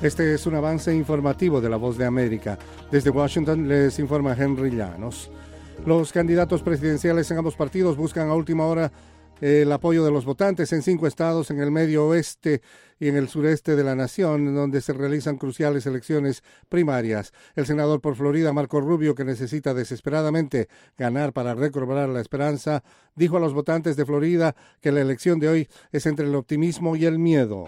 Este es un avance informativo de La Voz de América. Desde Washington les informa Henry Llanos. Los candidatos presidenciales en ambos partidos buscan a última hora el apoyo de los votantes en 5 estados en el medio oeste y en el sureste de la nación, donde se realizan cruciales elecciones primarias. El senador por Florida, Marco Rubio, que necesita desesperadamente ganar para recobrar la esperanza, dijo a los votantes de Florida que la elección de hoy es entre el optimismo y el miedo.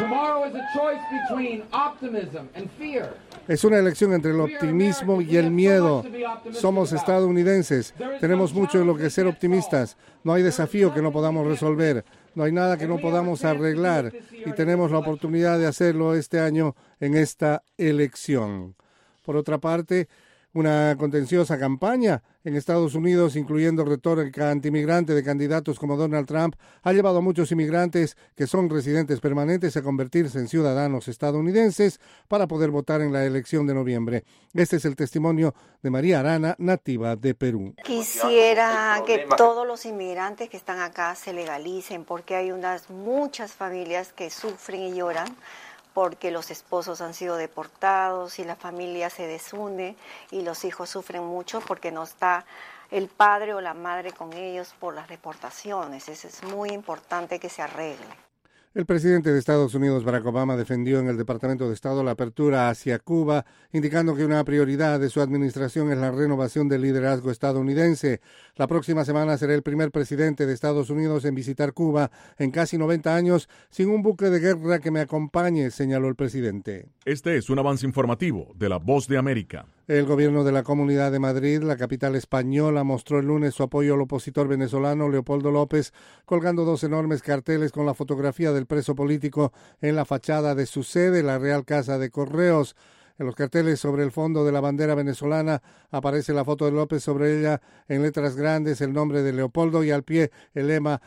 Es una elección entre el optimismo y el miedo. Somos estadounidenses, tenemos mucho en lo que ser optimistas. No hay desafío que no podamos resolver, no hay nada que no podamos arreglar y tenemos la oportunidad de hacerlo este año en esta elección. Por otra parte, una contenciosa campaña en Estados Unidos, incluyendo retórica antimigrante de candidatos como Donald Trump, ha llevado a muchos inmigrantes que son residentes permanentes a convertirse en ciudadanos estadounidenses para poder votar en la elección de noviembre. Este es el testimonio de María Arana, nativa de Perú. Quisiera que todos los inmigrantes que están acá se legalicen, porque hay muchas familias que sufren y lloran porque los esposos han sido deportados y la familia se desune y los hijos sufren mucho porque no está el padre o la madre con ellos por las deportaciones. Eso es muy importante que se arregle. El presidente de Estados Unidos, Barack Obama, defendió en el Departamento de Estado la apertura hacia Cuba, indicando que una prioridad de su administración es la renovación del liderazgo estadounidense. La próxima semana será el primer presidente de Estados Unidos en visitar Cuba en casi 90 años sin un buque de guerra que me acompañe, señaló el presidente. Este es un avance informativo de La Voz de América. El gobierno de la Comunidad de Madrid, la capital española, mostró el lunes su apoyo al opositor venezolano Leopoldo López, colgando 2 enormes carteles con la fotografía del preso político en la fachada de su sede, la Real Casa de Correos. En los carteles sobre el fondo de la bandera venezolana aparece la foto de López, sobre ella en letras grandes el nombre de Leopoldo y al pie el lema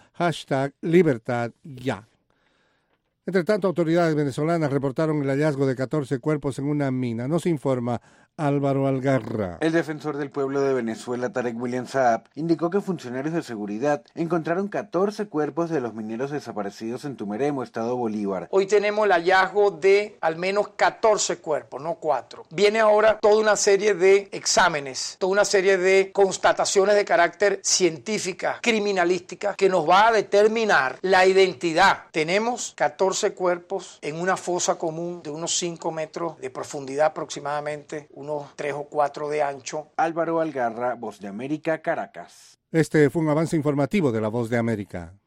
#LibertadYa. Entre tanto, autoridades venezolanas reportaron el hallazgo de 14 cuerpos en una mina. Nos informa Álvaro Algarra. El defensor del pueblo de Venezuela, Tarek William Saab, indicó que funcionarios de seguridad encontraron 14 cuerpos de los mineros desaparecidos en Tumeremo, estado Bolívar. Hoy tenemos el hallazgo de al menos 14 cuerpos, no 4. Viene ahora toda una serie de exámenes, toda una serie de constataciones de carácter científica, criminalística, que nos va a determinar la identidad. Tenemos 14 cuerpos en una fosa común de unos 5 metros de profundidad aproximadamente, unos 3 o 4 de ancho. Álvaro Algarra, Voz de América, Caracas. Este fue un avance informativo de La Voz de América.